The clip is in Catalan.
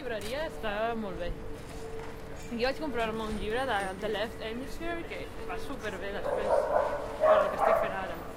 llibreria està molt bé. Jo vaig comprar-me un llibre de The Left Hemisphere que va superbé després, per el que estic fent ara.